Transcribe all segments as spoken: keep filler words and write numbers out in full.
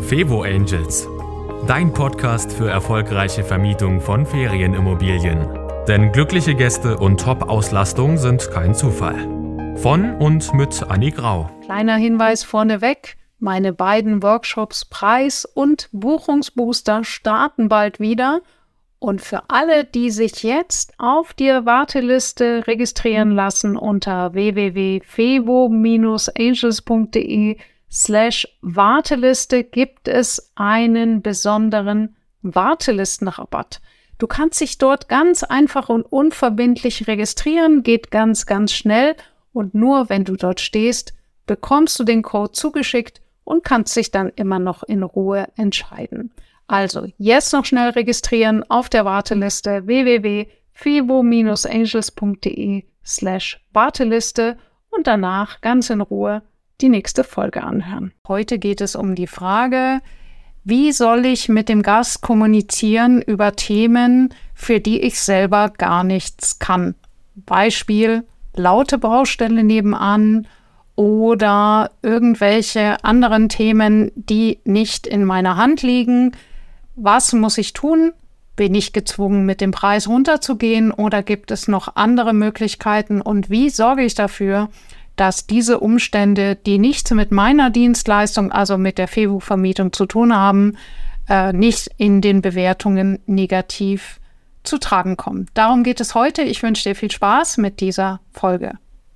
Fevo Angels, dein Podcast für erfolgreiche Vermietung von Ferienimmobilien. Denn glückliche Gäste und Top-Auslastung sind kein Zufall. Von und mit Anni Grau. Kleiner Hinweis vorneweg, meine beiden Workshops Preis- und Buchungsbooster starten bald wieder. Und für alle, die sich jetzt auf die Warteliste registrieren lassen unter w w w punkt fevo angels punkt de slash Warteliste gibt es einen besonderen Wartelistenrabatt. Du kannst dich dort ganz einfach und unverbindlich registrieren, geht ganz, ganz schnell und nur wenn du dort stehst, bekommst du den Code zugeschickt und kannst dich dann immer noch in Ruhe entscheiden. Also jetzt noch schnell registrieren auf der Warteliste w w w punkt fevo angels punkt de slash Warteliste und danach ganz in Ruhe die nächste Folge anhören. Heute geht es um die Frage, wie soll ich mit dem Gast kommunizieren über Themen, für die ich selber gar nichts kann? Beispiel, laute Baustelle nebenan oder irgendwelche anderen Themen, die nicht in meiner Hand liegen. Was muss ich tun? Bin ich gezwungen, mit dem Preis runterzugehen oder gibt es noch andere Möglichkeiten? Und wie sorge ich dafür, dass diese Umstände, die nichts mit meiner Dienstleistung, also mit der Fevo-Vermietung zu tun haben, äh, nicht in den Bewertungen negativ zu tragen kommen? Darum geht es heute. Ich wünsche dir viel Spaß mit dieser Folge.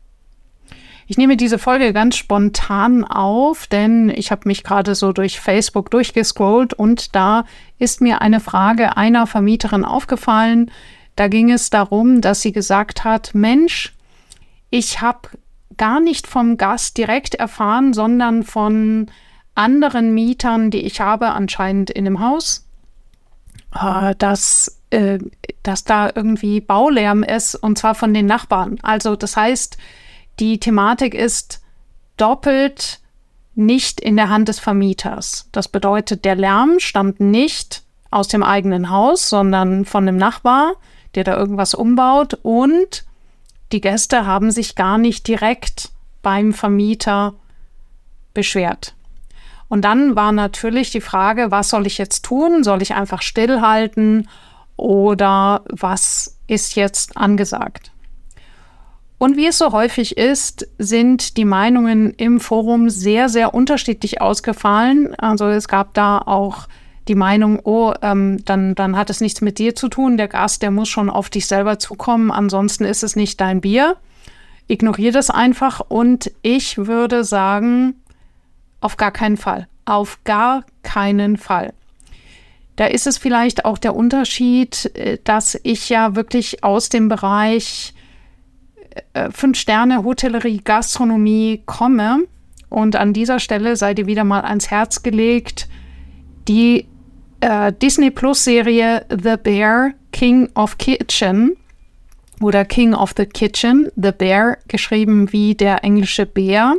Ich nehme diese Folge ganz spontan auf, denn ich habe mich gerade so durch Facebook durchgescrollt und da ist mir eine Frage einer Vermieterin aufgefallen. Da ging es darum, dass sie gesagt hat, Mensch, ich habe gar nicht vom Gast direkt erfahren, sondern von anderen Mietern, die ich habe, anscheinend in dem Haus, äh, dass, äh, dass da irgendwie Baulärm ist und zwar von den Nachbarn. Also das heißt, die Thematik ist doppelt nicht in der Hand des Vermieters. Das bedeutet, der Lärm stammt nicht aus dem eigenen Haus, sondern von dem Nachbar, der da irgendwas umbaut. Und die Gäste haben sich gar nicht direkt beim Vermieter beschwert. Und dann war natürlich die Frage, was soll ich jetzt tun? Soll ich einfach stillhalten oder was ist jetzt angesagt? Und wie es so häufig ist, sind die Meinungen im Forum sehr, sehr unterschiedlich ausgefallen. Also es gab da auch die Meinung, oh, ähm, dann, dann hat es nichts mit dir zu tun. Der Gast, der muss schon auf dich selber zukommen, ansonsten ist es nicht dein Bier. Ignoriere das einfach und ich würde sagen, auf gar keinen Fall. Auf gar keinen Fall. Da ist es vielleicht auch der Unterschied, dass ich ja wirklich aus dem Bereich Fünf-Sterne, Hotellerie, Gastronomie komme. Und an dieser Stelle sei dir wieder mal ans Herz gelegt, die äh, Disney-Plus-Serie The Bear, King of Kitchen oder King of the Kitchen, The Bear, geschrieben wie der englische Bär,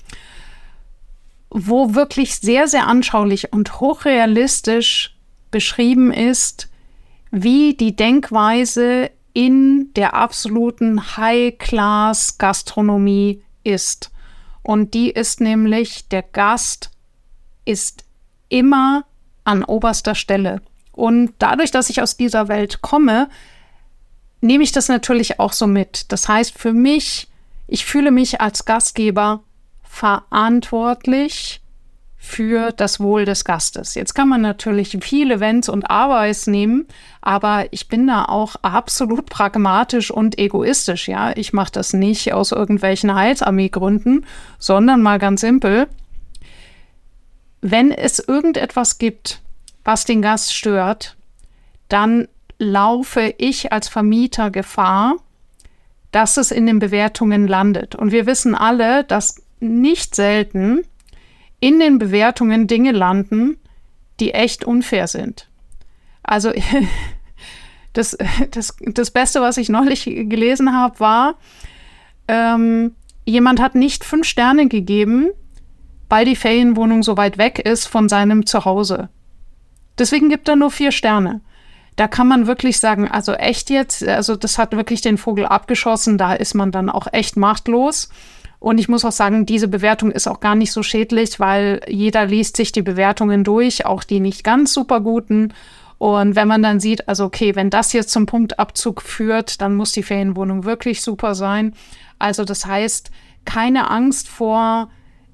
wo wirklich sehr, sehr anschaulich und hochrealistisch beschrieben ist, wie die Denkweise in der absoluten High-Class-Gastronomie ist. Und die ist nämlich, der Gast ist immer an oberster Stelle. Und dadurch, dass ich aus dieser Welt komme, nehme ich das natürlich auch so mit. Das heißt für mich, ich fühle mich als Gastgeber verantwortlich für das Wohl des Gastes. Jetzt kann man natürlich viele Wenns und Abers nehmen, aber ich bin da auch absolut pragmatisch und egoistisch. Ja, ich mache das nicht aus irgendwelchen Heilsarmee-Gründen, sondern mal ganz simpel. Wenn es irgendetwas gibt, was den Gast stört, dann laufe ich als Vermieter Gefahr, dass es in den Bewertungen landet. Und wir wissen alle, dass nicht selten in den Bewertungen Dinge landen, die echt unfair sind. Also das, das, das Beste, was ich neulich gelesen habe, war, ähm, jemand hat nicht fünf Sterne gegeben, weil die Ferienwohnung so weit weg ist von seinem Zuhause. Deswegen gibt er nur vier Sterne. Da kann man wirklich sagen, also echt jetzt, also das hat wirklich den Vogel abgeschossen, da ist man dann auch echt machtlos. Und ich muss auch sagen, diese Bewertung ist auch gar nicht so schädlich, weil jeder liest sich die Bewertungen durch, auch die nicht ganz super guten. Und wenn man dann sieht, also okay, wenn das jetzt zum Punktabzug führt, dann muss die Ferienwohnung wirklich super sein. Also das heißt, keine Angst vor,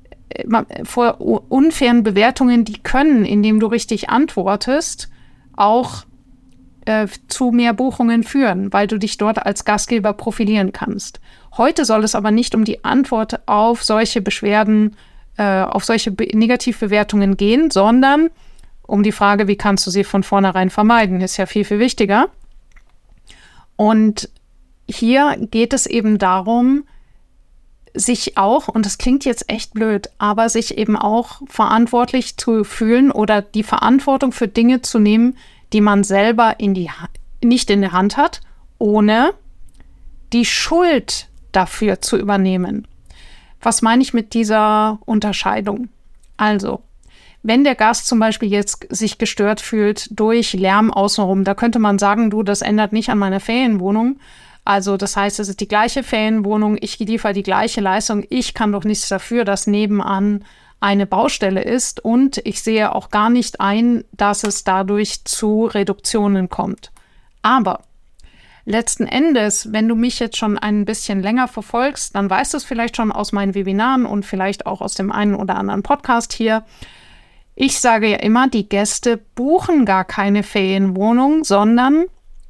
vor unfairen Bewertungen, die können, indem du richtig antwortest, auch äh, zu mehr Buchungen führen, weil du dich dort als Gastgeber profilieren kannst. Heute soll es aber nicht um die Antwort auf solche Beschwerden, äh, auf solche Be- Negativbewertungen gehen, sondern um die Frage, wie kannst du sie von vornherein vermeiden, ist ja viel, viel wichtiger. Und hier geht es eben darum, sich auch, und das klingt jetzt echt blöd, aber sich eben auch verantwortlich zu fühlen oder die Verantwortung für Dinge zu nehmen, die man selber in die, nicht in der Hand hat, ohne die Schuld dafür zu übernehmen. Was meine ich mit dieser Unterscheidung? Also, wenn der Gast zum Beispiel jetzt sich gestört fühlt durch Lärm außenrum, da könnte man sagen, du, das ändert nicht an meiner Ferienwohnung. Also das heißt, es ist die gleiche Ferienwohnung, ich liefere die gleiche Leistung, ich kann doch nichts dafür, dass nebenan eine Baustelle ist und ich sehe auch gar nicht ein, dass es dadurch zu Reduktionen kommt. Aber letzten Endes, wenn du mich jetzt schon ein bisschen länger verfolgst, dann weißt du es vielleicht schon aus meinen Webinaren und vielleicht auch aus dem einen oder anderen Podcast hier. Ich sage ja immer, die Gäste buchen gar keine Ferienwohnung, sondern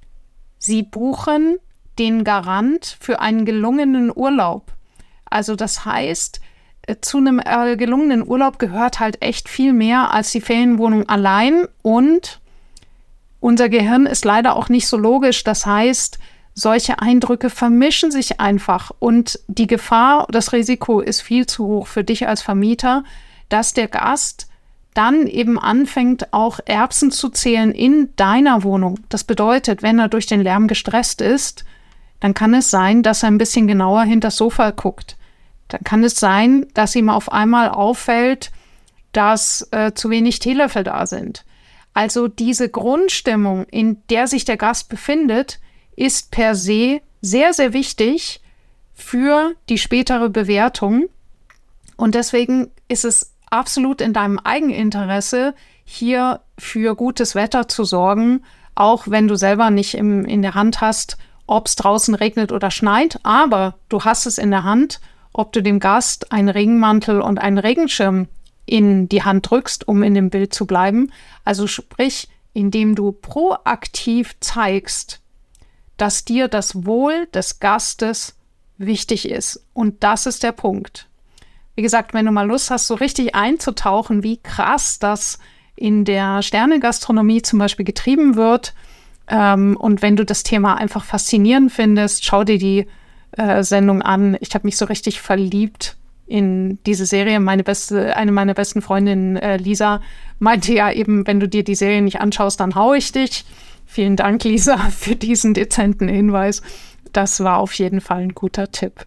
sie buchen den Garant für einen gelungenen Urlaub. Also das heißt, zu einem äh, gelungenen Urlaub gehört halt echt viel mehr als die Ferienwohnung allein und unser Gehirn ist leider auch nicht so logisch. Das heißt, solche Eindrücke vermischen sich einfach und die Gefahr, das Risiko ist viel zu hoch für dich als Vermieter, dass der Gast dann eben anfängt, auch Erbsen zu zählen in deiner Wohnung. Das bedeutet, wenn er durch den Lärm gestresst ist, dann kann es sein, dass er ein bisschen genauer hinter das Sofa guckt. Dann kann es sein, dass ihm auf einmal auffällt, dass äh, zu wenig Teelöffel da sind. Also diese Grundstimmung, in der sich der Gast befindet, ist per se sehr, sehr wichtig für die spätere Bewertung. Und deswegen ist es absolut in deinem Eigeninteresse, hier für gutes Wetter zu sorgen, auch wenn du selber nicht im, in der Hand hast, ob es draußen regnet oder schneit, aber du hast es in der Hand, ob du dem Gast einen Regenmantel und einen Regenschirm in die Hand drückst, um in dem Bild zu bleiben. Also sprich, indem du proaktiv zeigst, dass dir das Wohl des Gastes wichtig ist. Und das ist der Punkt. Wie gesagt, wenn du mal Lust hast, so richtig einzutauchen, wie krass das in der Sternegastronomie zum Beispiel getrieben wird, Ähm, und wenn du das Thema einfach faszinierend findest, schau dir die äh, Sendung an. Ich habe mich so richtig verliebt in diese Serie. Meine beste, eine meiner besten Freundinnen, äh, Lisa, meinte ja eben, wenn du dir die Serie nicht anschaust, dann hau ich dich. Vielen Dank, Lisa, für diesen dezenten Hinweis. Das war auf jeden Fall ein guter Tipp.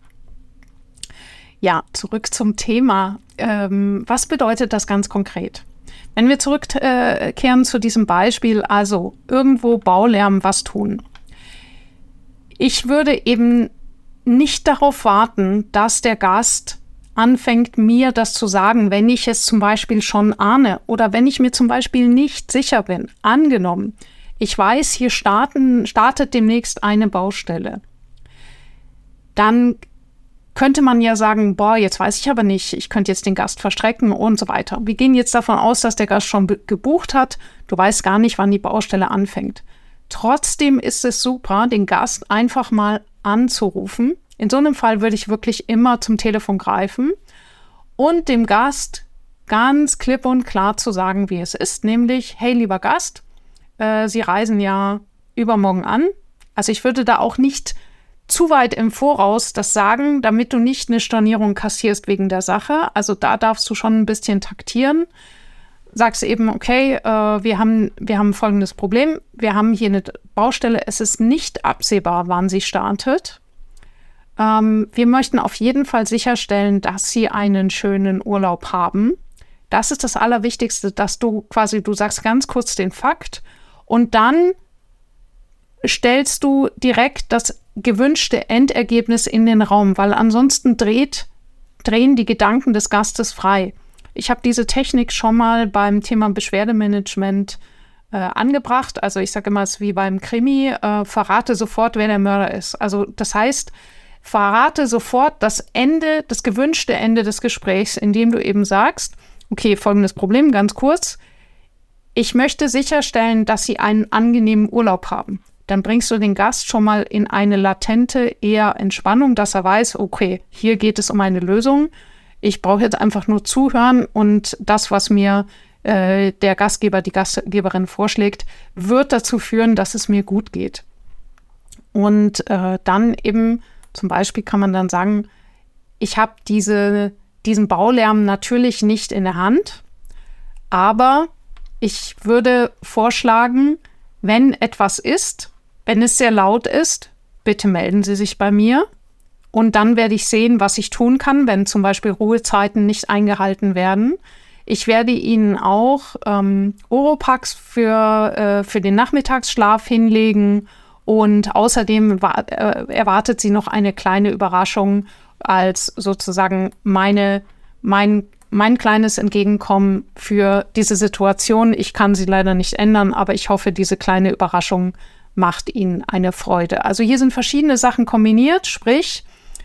Ja, zurück zum Thema. Ähm, was bedeutet das ganz konkret? Wenn wir zurückkehren äh, zu diesem Beispiel, also irgendwo Baulärm was tun. Ich würde eben nicht darauf warten, dass der Gast anfängt, mir das zu sagen, wenn ich es zum Beispiel schon ahne oder wenn ich mir zum Beispiel nicht sicher bin. Angenommen, ich weiß, hier starten, startet demnächst eine Baustelle. Dann könnte man ja sagen, boah, jetzt weiß ich aber nicht, ich könnte jetzt den Gast verstrecken und so weiter. Wir gehen jetzt davon aus, dass der Gast schon gebucht hat. Du weißt gar nicht, wann die Baustelle anfängt. Trotzdem ist es super, den Gast einfach mal anzurufen. In so einem Fall würde ich wirklich immer zum Telefon greifen und dem Gast ganz klipp und klar zu sagen, wie es ist. Nämlich, hey, lieber Gast, äh, Sie reisen ja übermorgen an. Also ich würde da auch nicht zu weit im Voraus das sagen, damit du nicht eine Stornierung kassierst wegen der Sache. Also da darfst du schon ein bisschen taktieren. Sagst eben, okay, äh, wir haben, wir haben folgendes Problem. Wir haben hier eine Baustelle. Es ist nicht absehbar, wann sie startet. Ähm, wir möchten auf jeden Fall sicherstellen, dass sie einen schönen Urlaub haben. Das ist das Allerwichtigste, dass du quasi, du sagst ganz kurz den Fakt und dann stellst du direkt das gewünschte Endergebnis in den Raum, weil ansonsten dreht drehen die Gedanken des Gastes frei. Ich habe diese Technik schon mal beim Thema Beschwerdemanagement äh, angebracht. Also ich sage immer, es ist wie beim Krimi, äh, verrate sofort, wer der Mörder ist. Also das heißt, verrate sofort das Ende, das gewünschte Ende des Gesprächs, indem du eben sagst, okay, folgendes Problem, ganz kurz. Ich möchte sicherstellen, dass Sie einen angenehmen Urlaub haben. Dann bringst du den Gast schon mal in eine latente eher Entspannung, dass er weiß, okay, hier geht es um eine Lösung. Ich brauche jetzt einfach nur zuhören und das, was mir äh, der Gastgeber, die Gastgeberin vorschlägt, wird dazu führen, dass es mir gut geht. Und äh, dann eben zum Beispiel kann man dann sagen, ich habe diese, diesen Baulärm natürlich nicht in der Hand, aber ich würde vorschlagen, wenn etwas ist, wenn es sehr laut ist, bitte melden Sie sich bei mir und dann werde ich sehen, was ich tun kann, wenn zum Beispiel Ruhezeiten nicht eingehalten werden. Ich werde Ihnen auch ähm, Oropax für, äh, für den Nachmittagsschlaf hinlegen und außerdem wa- äh, erwartet Sie noch eine kleine Überraschung als sozusagen meine, mein Mein kleines Entgegenkommen für diese Situation. Ich kann sie leider nicht ändern, aber ich hoffe, diese kleine Überraschung macht Ihnen eine Freude. Also hier sind verschiedene Sachen kombiniert, sprich,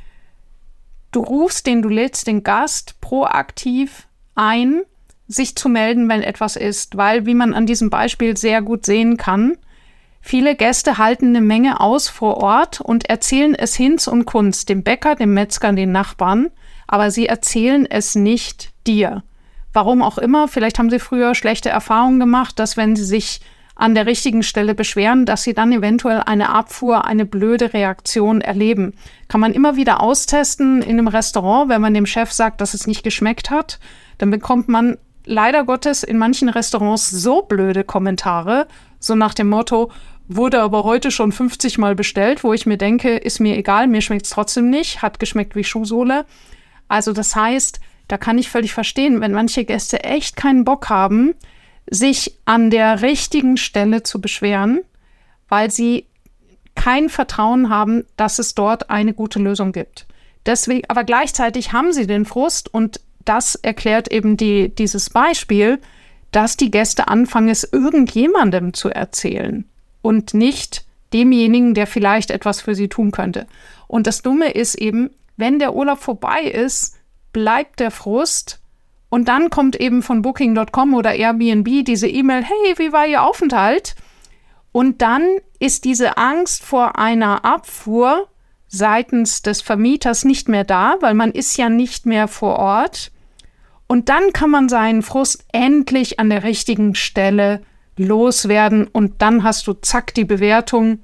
du rufst den, du lädst den Gast proaktiv ein, sich zu melden, wenn etwas ist, weil, wie man an diesem Beispiel sehr gut sehen kann, viele Gäste halten eine Menge aus vor Ort und erzählen es Hinz und Kunz, dem Bäcker, dem Metzger, den Nachbarn, aber sie erzählen es nicht dir. Warum auch immer, vielleicht haben sie früher schlechte Erfahrungen gemacht, dass wenn sie sich an der richtigen Stelle beschweren, dass sie dann eventuell eine Abfuhr, eine blöde Reaktion erleben. Kann man immer wieder austesten in einem Restaurant, wenn man dem Chef sagt, dass es nicht geschmeckt hat, dann bekommt man leider Gottes in manchen Restaurants so blöde Kommentare, so nach dem Motto, wurde aber heute schon fünfzig Mal bestellt, wo ich mir denke, ist mir egal, mir schmeckt es trotzdem nicht, hat geschmeckt wie Schuhsohle. Also das heißt, da kann ich völlig verstehen, wenn manche Gäste echt keinen Bock haben, sich an der richtigen Stelle zu beschweren, weil sie kein Vertrauen haben, dass es dort eine gute Lösung gibt. Deswegen, aber gleichzeitig haben sie den Frust und das erklärt eben die, dieses Beispiel, dass die Gäste anfangen, es irgendjemandem zu erzählen und nicht demjenigen, der vielleicht etwas für sie tun könnte. Und das Dumme ist eben, wenn der Urlaub vorbei ist, bleibt der Frust und dann kommt eben von Booking Punkt com oder Airbnb diese E-Mail, hey, wie war Ihr Aufenthalt? Und dann ist diese Angst vor einer Abfuhr seitens des Vermieters nicht mehr da, weil man ist ja nicht mehr vor Ort. Und dann kann man seinen Frust endlich an der richtigen Stelle loswerden und dann hast du zack die Bewertung.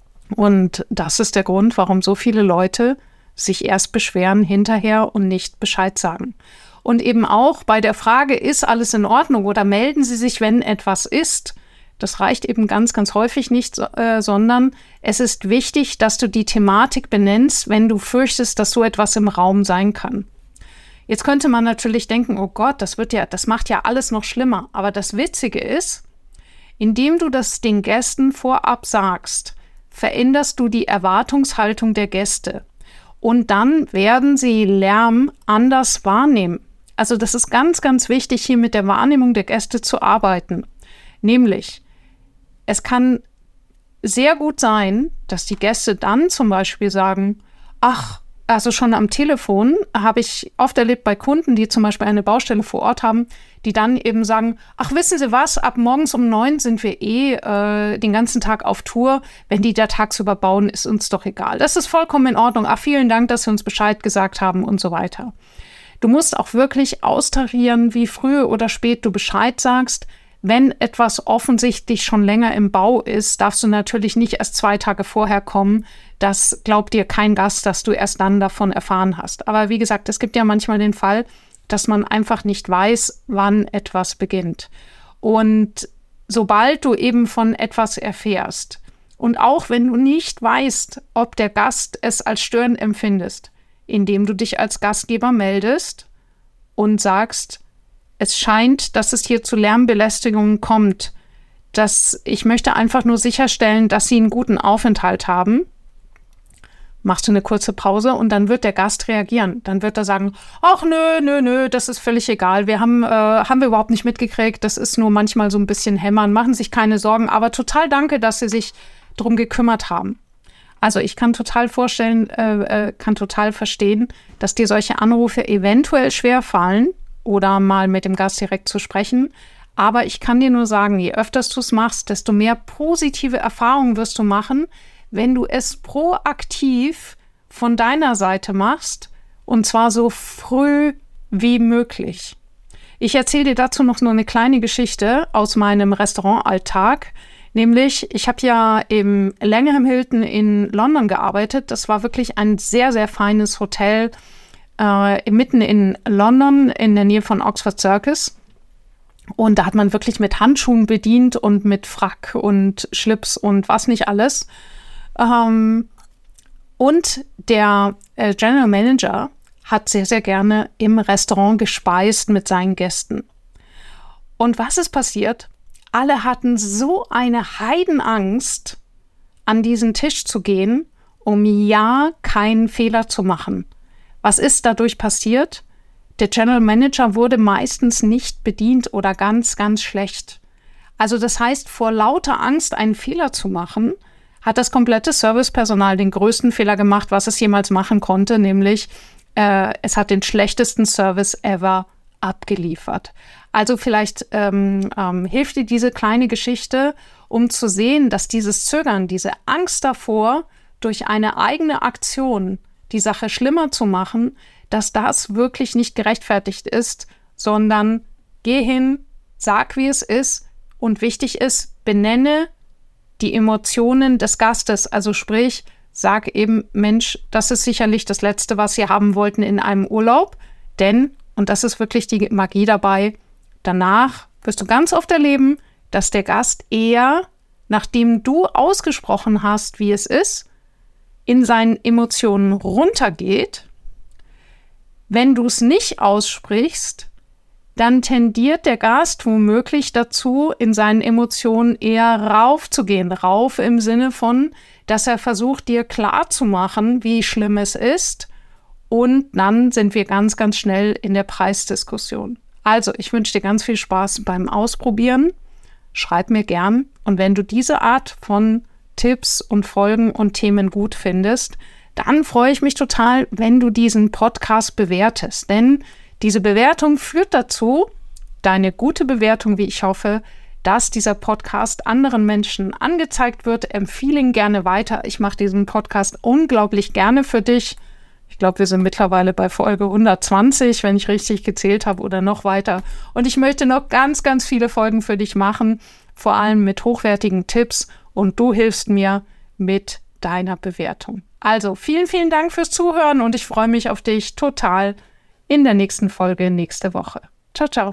Und das ist der Grund, warum so viele Leute sich erst beschweren hinterher und nicht Bescheid sagen. Und eben auch bei der Frage, ist alles in Ordnung oder melden Sie sich, wenn etwas ist, das reicht eben ganz, ganz häufig nicht, äh, sondern es ist wichtig, dass du die Thematik benennst, wenn du fürchtest, dass so etwas im Raum sein kann. Jetzt könnte man natürlich denken, oh Gott, das wird ja, das macht ja alles noch schlimmer. Aber das Witzige ist, indem du das den Gästen vorab sagst, veränderst du die Erwartungshaltung der Gäste. Und dann werden sie Lärm anders wahrnehmen. Also das ist ganz, ganz wichtig, hier mit der Wahrnehmung der Gäste zu arbeiten. Nämlich, es kann sehr gut sein, dass die Gäste dann zum Beispiel sagen, ach, also schon am Telefon habe ich oft erlebt bei Kunden, die zum Beispiel eine Baustelle vor Ort haben, die dann eben sagen, ach, wissen Sie was, ab morgens um neun sind wir eh äh, den ganzen Tag auf Tour. Wenn die da tagsüber bauen, ist uns doch egal. Das ist vollkommen in Ordnung. Ach, vielen Dank, dass Sie uns Bescheid gesagt haben und so weiter. Du musst auch wirklich austarieren, wie früh oder spät du Bescheid sagst. Wenn etwas offensichtlich schon länger im Bau ist, darfst du natürlich nicht erst zwei Tage vorher kommen. Das glaubt dir kein Gast, dass du erst dann davon erfahren hast. Aber wie gesagt, es gibt ja manchmal den Fall, dass man einfach nicht weiß, wann etwas beginnt. Und sobald du eben von etwas erfährst und auch wenn du nicht weißt, ob der Gast es als störend empfindest, indem du dich als Gastgeber meldest und sagst, es scheint, dass es hier zu Lärmbelästigungen kommt, dass ich möchte einfach nur sicherstellen, dass Sie einen guten Aufenthalt haben. machst du eine kurze Pause und dann wird der Gast reagieren. Dann wird er sagen, ach nö, nö, nö, das ist völlig egal. Wir haben, äh, haben wir überhaupt nicht mitgekriegt. Das ist nur manchmal so ein bisschen hämmern. Machen sich keine Sorgen. Aber total danke, dass Sie sich drum gekümmert haben. Also ich kann total vorstellen, äh, äh, kann total verstehen, dass dir solche Anrufe eventuell schwerfallen oder mal mit dem Gast direkt zu sprechen. Aber ich kann dir nur sagen, je öfter du es machst, desto mehr positive Erfahrungen wirst du machen, wenn du es proaktiv von deiner Seite machst und zwar so früh wie möglich. Ich erzähle dir dazu noch nur eine kleine Geschichte aus meinem Restaurantalltag. Nämlich, ich habe ja im Langham Hilton in London gearbeitet. Das war wirklich ein sehr, sehr feines Hotel äh, mitten in London in der Nähe von Oxford Circus. Und da hat man wirklich mit Handschuhen bedient und mit Frack und Schlips und was nicht alles. Ähm, und der äh, General Manager hat sehr, sehr gerne im Restaurant gespeist mit seinen Gästen. Und was ist passiert? Alle hatten so eine Heidenangst, an diesen Tisch zu gehen, um ja keinen Fehler zu machen. Was ist dadurch passiert? Der General Manager wurde meistens nicht bedient oder ganz, ganz schlecht. Also das heißt, vor lauter Angst, einen Fehler zu machen, hat das komplette Servicepersonal den größten Fehler gemacht, was es jemals machen konnte, nämlich äh, es hat den schlechtesten Service ever abgeliefert. Also vielleicht ähm, ähm, hilft dir diese kleine Geschichte, um zu sehen, dass dieses Zögern, diese Angst davor, durch eine eigene Aktion die Sache schlimmer zu machen, dass das wirklich nicht gerechtfertigt ist, sondern geh hin, sag, wie es ist und wichtig ist, benenne die Emotionen des Gastes. Also sprich, sag eben, Mensch, das ist sicherlich das Letzte, was Sie haben wollten in einem Urlaub, denn, und das ist wirklich die Magie dabei, danach wirst du ganz oft erleben, dass der Gast eher, nachdem du ausgesprochen hast, wie es ist, in seinen Emotionen runtergeht. Wenn du es nicht aussprichst, dann tendiert der Gast womöglich dazu, in seinen Emotionen eher raufzugehen. Rauf im Sinne von, dass er versucht, dir klarzumachen, wie schlimm es ist. Und dann sind wir ganz, ganz schnell in der Preisdiskussion. Also, ich wünsche dir ganz viel Spaß beim Ausprobieren. Schreib mir gern. Und wenn du diese Art von Tipps und Folgen und Themen gut findest, dann freue ich mich total, wenn du diesen Podcast bewertest. Denn diese Bewertung führt dazu, deine gute Bewertung, wie ich hoffe, dass dieser Podcast anderen Menschen angezeigt wird. Empfehle ihn gerne weiter. Ich mache diesen Podcast unglaublich gerne für dich. Ich glaube, wir sind mittlerweile bei Folge hundertzwanzig, wenn ich richtig gezählt habe, oder noch weiter. Und ich möchte noch ganz, ganz viele Folgen für dich machen, vor allem mit hochwertigen Tipps. Und du hilfst mir mit deiner Bewertung. Also vielen, vielen Dank fürs Zuhören und ich freue mich auf dich total in der nächsten Folge nächste Woche. Ciao, ciao.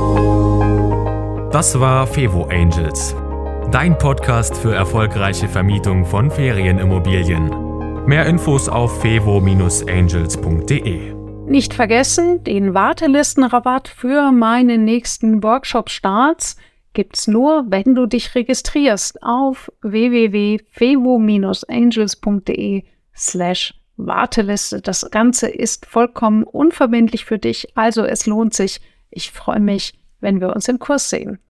Das war Fevo Angels, dein Podcast für erfolgreiche Vermietung von Ferienimmobilien. Mehr Infos auf fevo Bindestrich angels punkt de. Nicht vergessen, den Wartelistenrabatt für meine nächsten Workshop-Starts gibt's nur, wenn du dich registrierst auf w w w punkt fevo Bindestrich angels punkt de slash Warteliste. Das Ganze ist vollkommen unverbindlich für dich, also es lohnt sich. Ich freue mich, wenn wir uns im Kurs sehen.